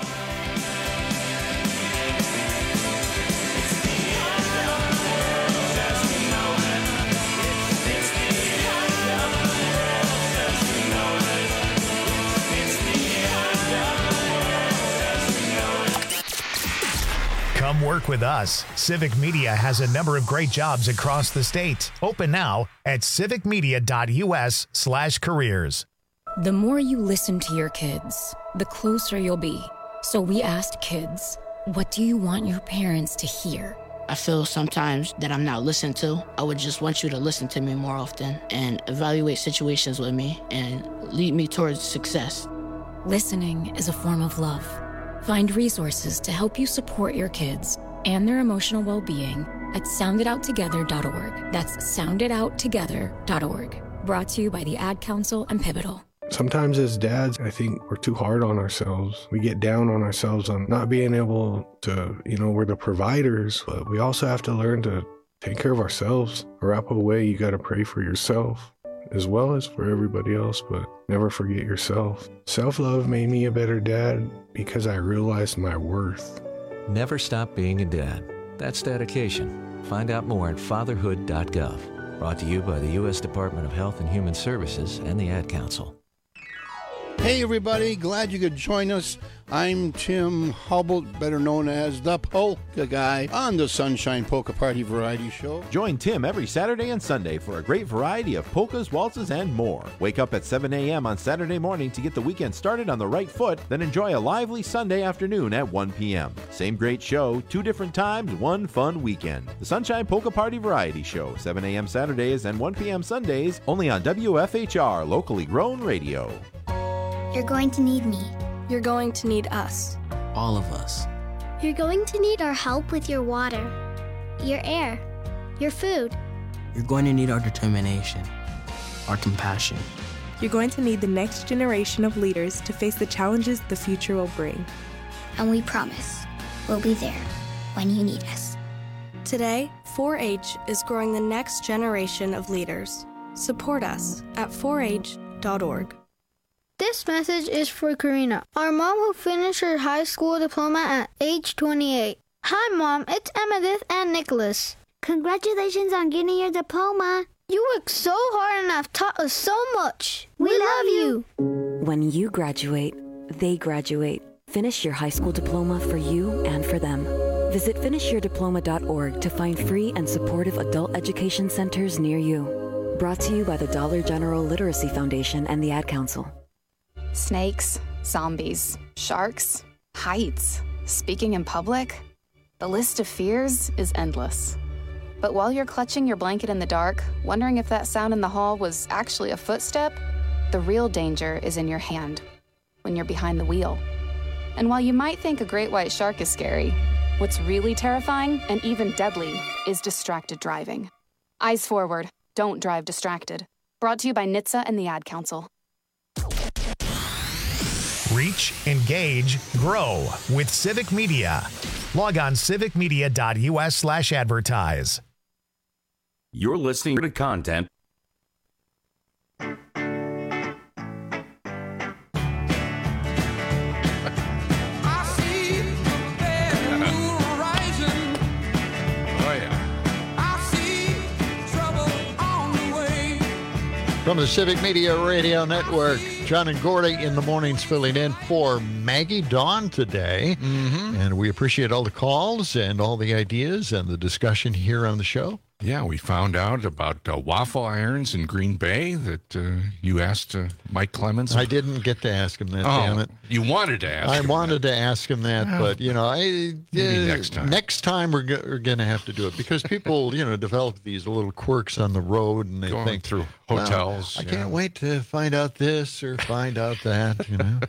Come work with us. Civic Media has a number of great jobs across the state. Open now at civicmedia.us/careers. The more you listen to your kids, the closer you'll be. So we asked kids, what do you want your parents to hear? I feel sometimes that I'm not listened to. I would just want you to listen to me more often and evaluate situations with me and lead me towards success. Listening is a form of love. Find resources to help you support your kids and their emotional well-being at sounditouttogether.org. That's sounditouttogether.org. Brought to you by the Ad Council and Pivotal. Sometimes as dads, I think we're too hard on ourselves. We get down on ourselves on not being able to, we're the providers, but we also have to learn to take care of ourselves. Wrap away, you got to pray for yourself as well as for everybody else, but never forget yourself. Self-love made me a better dad because I realized my worth. Never stop being a dad. That's dedication. Find out more at fatherhood.gov. Brought to you by the U.S. Department of Health and Human Services and the Ad Council. Hey everybody, glad you could join us. I'm Tim Hubble, better known as the Polka Guy, on the Sunshine Polka Party Variety Show. Join Tim every Saturday and Sunday for a great variety of polkas, waltzes, and more. Wake up at 7 a.m. on Saturday morning to get the weekend started on the right foot, then enjoy a lively Sunday afternoon at 1 p.m. Same great show, 2 different times, 1 fun weekend. The Sunshine Polka Party Variety Show, 7 a.m. Saturdays and 1 p.m. Sundays, only on WFHR, locally grown radio. You're going to need me. You're going to need us. All of us. You're going to need our help with your water, your air, your food. You're going to need our determination, our compassion. You're going to need the next generation of leaders to face the challenges the future will bring. And we promise we'll be there when you need us. Today, 4-H is growing the next generation of leaders. Support us at 4h.org. This message is for Karina, our mom who finished her high school diploma at age 28. Hi, Mom. It's Emmettith and Nicholas. Congratulations on getting your diploma. You worked so hard and have taught us so much. We love you. When you graduate, they graduate. Finish your high school diploma for you and for them. Visit finishyourdiploma.org to find free and supportive adult education centers near you. Brought to you by the Dollar General Literacy Foundation and the Ad Council. Snakes, zombies, sharks, heights, speaking in public. The list of fears is endless. But while you're clutching your blanket in the dark, wondering if that sound in the hall was actually a footstep, the real danger is in your hand, when you're behind the wheel. And while you might think a great white shark is scary, what's really terrifying and even deadly is distracted driving. Eyes forward, don't drive distracted. Brought to you by NHTSA and the Ad Council. Reach, engage, grow with Civic Media. Log on civicmedia.us/advertise. You're listening to content. From the Civic Media Radio Network, John and Gordy in the mornings filling in for Maggie Dawn today. Mm-hmm. And we appreciate all the calls and all the ideas and the discussion here on the show. Yeah, we found out about waffle irons in Green Bay that you asked Mike Clemens. I didn't get to ask him that, damn it. You wanted to ask him. I wanted to ask him that, but, maybe next time. Next time we're going to have to do it because people, develop these little quirks on the road and they Going think through hotels. I can't wait to find out this or find out that,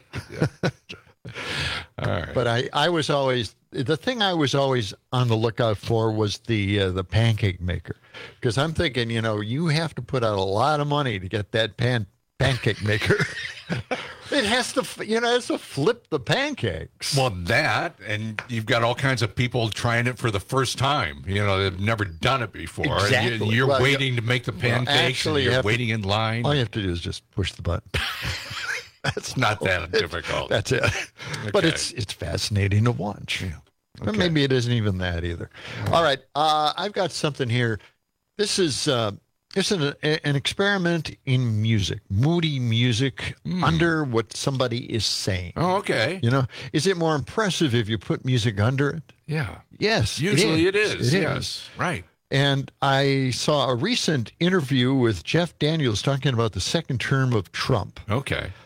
All right. But I was always, the thing I was always on the lookout for was the pancake maker. Because I'm thinking, you have to put out a lot of money to get that pancake maker. It has to, flip the pancakes. Well, that, and you've got all kinds of people trying it for the first time. They've never done it before. Exactly. You're waiting to make the pancakes, and you're waiting in line. All you have to do is just push the button. That's not that difficult. That's it. Okay. But it's fascinating to watch. Yeah. Okay. Okay. Maybe it isn't even that either. All right. I've got something here. This is an experiment in music, moody music under what somebody is saying. Oh, okay. Is it more impressive if you put music under it? Yeah. Yes. Usually it is. It Yes. is. Right. And I saw a recent interview with Jeff Daniels talking about the second term of Trump. Okay.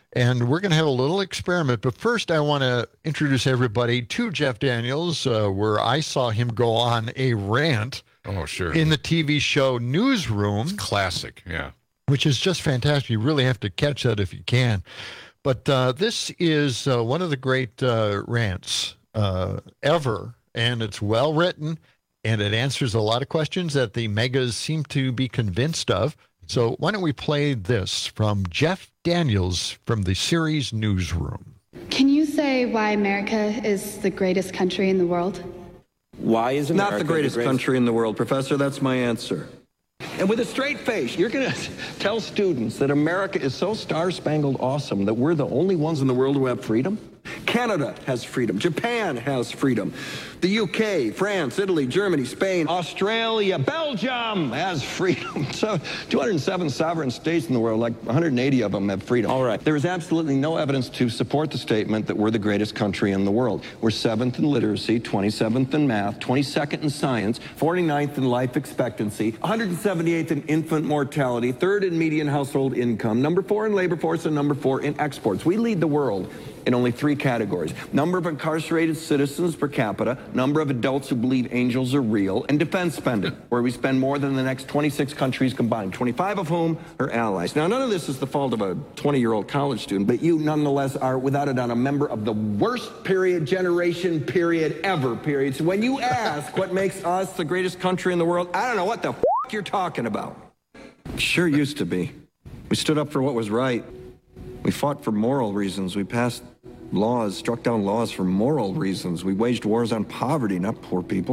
And we're going to have a little experiment. But first, I want to introduce everybody to Jeff Daniels, where I saw him go on a rant. Oh, sure. In the TV show Newsroom. It's classic, yeah. Which is just fantastic. You really have to catch that if you can. But this is one of the great rants ever, and it's well written, and it answers a lot of questions that the megas seem to be convinced of. So why don't we play this from Jeff Daniels from the series Newsroom. Can you say why America is the greatest country in the world? Why is America not the greatest country in the world, Professor? That's my answer. And with a straight face, you're going to tell students that America is so star-spangled awesome that we're the only ones in the world who have freedom? Canada has freedom. Japan has freedom. The UK, France, Italy, Germany, Spain, Australia, Belgium has freedom. So 207 sovereign states in the world, like 180 of them have freedom. All right. There is absolutely no evidence to support the statement that we're the greatest country in the world. We're 7th in literacy, 27th in math, 22nd in science, 49th in life expectancy, 178th in infant mortality, 3rd in median household income, number 4 in labor force, and number 4 in exports. We lead the world in only 3 categories: number of incarcerated citizens per capita, number of adults who believe angels are real, and defense spending, where we spend more than the next 26 countries combined, 25 of whom are allies. Now, none of this is the fault of a 20-year-old college student, but you nonetheless are, without a doubt, a member of the worst generation ever. So when you ask what makes us the greatest country in the world, I don't know what the you're talking about. It sure used to be. We stood up for what was right. We fought for moral reasons. We passed laws, struck down laws for moral reasons. We waged wars on poverty, not poor people.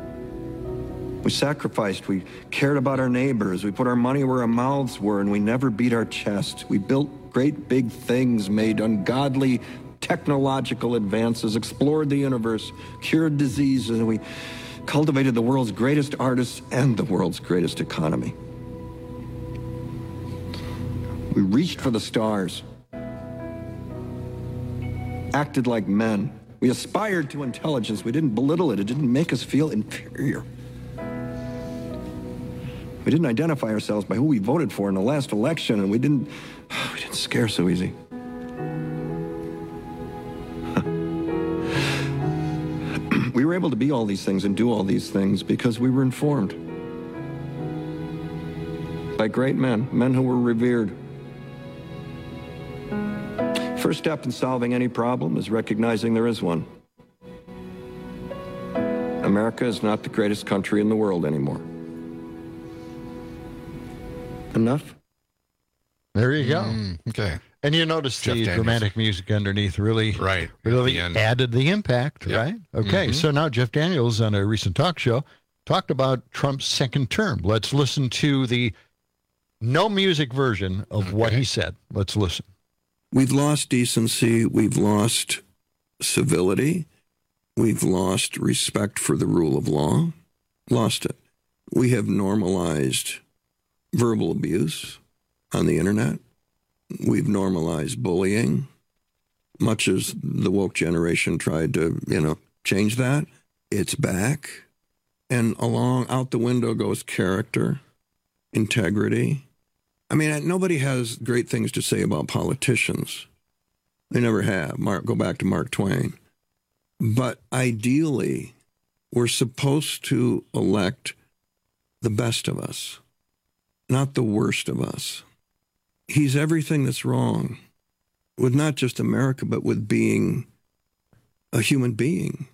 We sacrificed. We cared about our neighbors. We put our money where our mouths were, and we never beat our chest. We built great big things, made ungodly technological advances, explored the universe, cured diseases, and we cultivated the world's greatest artists and the world's greatest economy. We reached for the stars, acted like men. We aspired to intelligence. We didn't belittle it. It didn't make us feel inferior. We didn't identify ourselves by who we voted for in the last election, and we didn't scare so easy. We were able to be all these things and do all these things because we were informed by great men, men who were revered. First step in solving any problem is recognizing there is one. America is not the greatest country in the world anymore. Enough? There you go. Okay. And you notice Jeff the Daniels. Dramatic music underneath really added the impact, right? Okay, so now Jeff Daniels on a recent talk show talked about Trump's second term. Let's listen to the no music version of what he said. Let's listen. We've lost decency. We've lost civility. We've lost respect for the rule of law. Lost it. We have normalized verbal abuse on the internet. We've normalized bullying, much as the woke generation tried to, change that. It's back. And out the window goes character, integrity. I mean, nobody has great things to say about politicians. They never have. Go back to Mark Twain. But ideally, we're supposed to elect the best of us, not the worst of us. He's everything that's wrong with not just America, but with being a human being.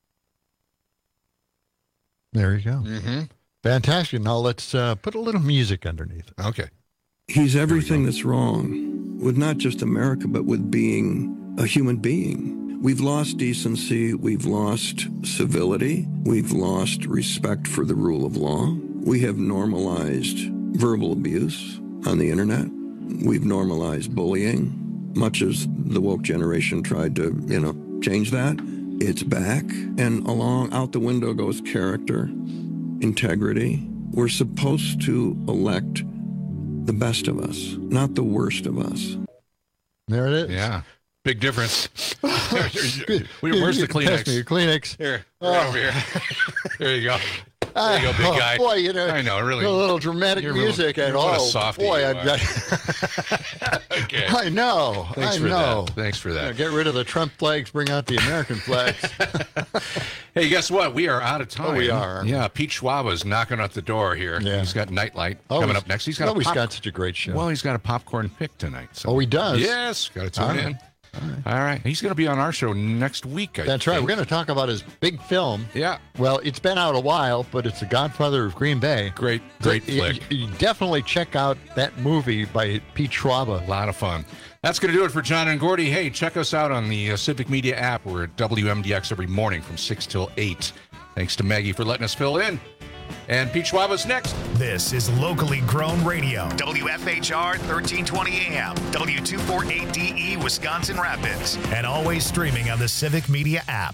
There you go. Fantastic. Now let's put a little music underneath. Okay. He's everything that's wrong with not just America, but with being a human being. We've lost decency. We've lost civility. We've lost respect for the rule of law. We have normalized verbal abuse on the internet. We've normalized bullying, much as the woke generation tried to, change that. It's back. And out the window goes character, integrity. We're supposed to elect the best of us, not the worst of us. There it is. Yeah. Big difference. Where's the Kleenex? Pass me your Kleenex. Here. Over here. There you go. There you go, big guy. Boy, you know, I know, really. No little dramatic music at all. What a softie. Boy, Okay. I know. Thanks for that. Thanks for that. Get rid of the Trump flags, bring out the American flags. Hey, guess what? We are out of time. Oh, we are. Yeah, Pete Schwab is knocking at the door here. Yeah. He's got Nightlight coming up next. He's got such a great show. Well, he's got a popcorn pick tonight. So. Oh, he does? Yes. Got to tune in. All right. He's going to be on our show next week, I That's think. right. We're going to talk about his big film. Yeah. Well, it's been out a while, but it's The Godfather of Green Bay. Great flick. You definitely check out that movie by Pete Schwab. A lot of fun. That's going to do it for John and Gordy. Hey, check us out on the Civic Media app. We're at WMDX every morning from 6 till 8. Thanks to Maggie for letting us fill in. And Pete Schwab is next. This is locally grown radio. WFHR 1320 AM, W248DE, Wisconsin Rapids. And always streaming on the Civic Media app.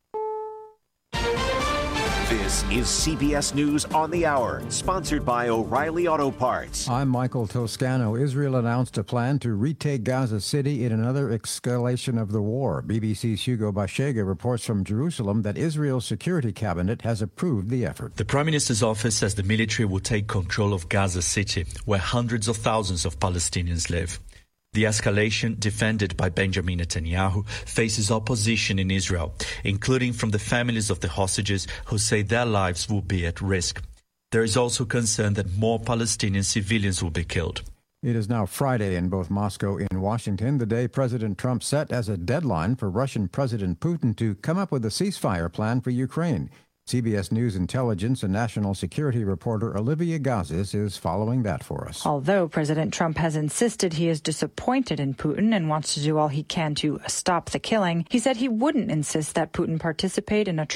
This is CBS News on the Hour, sponsored by O'Reilly Auto Parts. I'm Michael Toscano. Israel announced a plan to retake Gaza City in another escalation of the war. BBC's Hugo Bashega reports from Jerusalem that Israel's security cabinet has approved the effort. The Prime Minister's office says the military will take control of Gaza City, where hundreds of thousands of Palestinians live. The escalation, defended by Benjamin Netanyahu, faces opposition in Israel, including from the families of the hostages who say their lives will be at risk. There is also concern that more Palestinian civilians will be killed. It is now Friday in both Moscow and Washington, the day President Trump set as a deadline for Russian President Putin to come up with a ceasefire plan for Ukraine. CBS News intelligence and national security reporter Olivia Gazis is following that for us. Although President Trump has insisted he is disappointed in Putin and wants to do all he can to stop the killing, he said he wouldn't insist that Putin participate in a